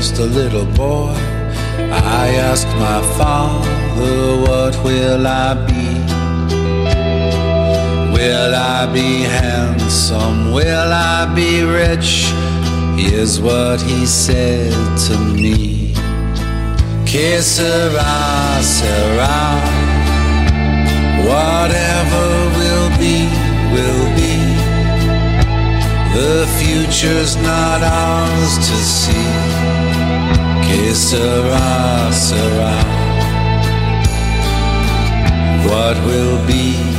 just a little boy, I asked my father, what will I be? Will I be handsome? Will I be rich? Here's what he said to me. Que sera, sera. Whatever will be, will be. The future's not ours to see. Que sera, sera. What will be,